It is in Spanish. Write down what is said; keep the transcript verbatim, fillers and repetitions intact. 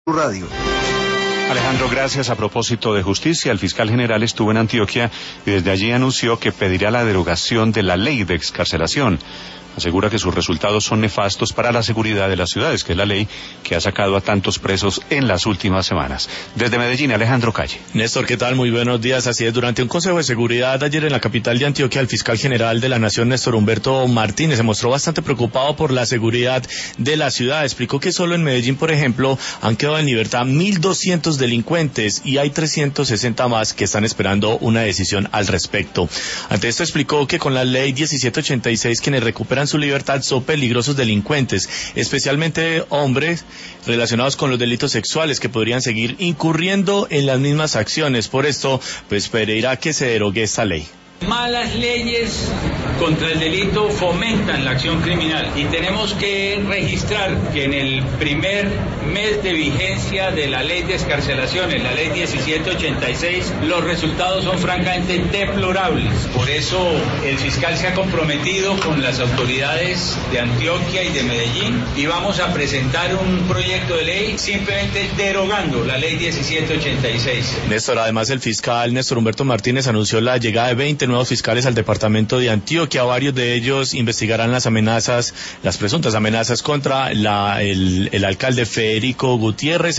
Radio. Alejandro, gracias. A propósito de justicia, el fiscal general estuvo en Antioquia y desde allí anunció que pedirá la derogación de la ley de excarcelación. Asegura que sus resultados son nefastos para la seguridad de las ciudades, que es la ley que ha sacado a tantos presos en las últimas semanas. Desde Medellín, Alejandro Calle. Néstor, ¿qué tal? Muy buenos días. Así es, durante un consejo de seguridad ayer en la capital de Antioquia, el fiscal general de la Nación, Néstor Humberto Martínez, se mostró bastante preocupado por la seguridad de la ciudad. Explicó que solo en Medellín, por ejemplo, han quedado en libertad mil doscientos delincuentes y hay trescientos sesenta más que están esperando una decisión al respecto. Ante esto explicó que con la ley diecisiete ochenta y seis quienes recuperan su libertad son peligrosos delincuentes, especialmente hombres relacionados con los delitos sexuales que podrían seguir incurriendo en las mismas acciones. Por esto, pues pedirá que se derogue esta ley. Malas leyes contra el delito fomentan la acción criminal y tenemos que registrar que en el primer mes de vigencia de la ley de excarcelación, en la ley diecisiete ochenta y seis, los resultados son francamente deplorables. Por eso el fiscal se ha comprometido con las autoridades de Antioquia y de Medellín y vamos a presentar un proyecto de ley simplemente derogando la ley diecisiete ochenta y seis. Néstor, además el fiscal Néstor Humberto Martínez anunció la llegada de veinte nuevos fiscales al departamento de Antioquia. Varios de ellos investigarán las amenazas, las presuntas amenazas contra la, el, el alcalde Federico Gutiérrez.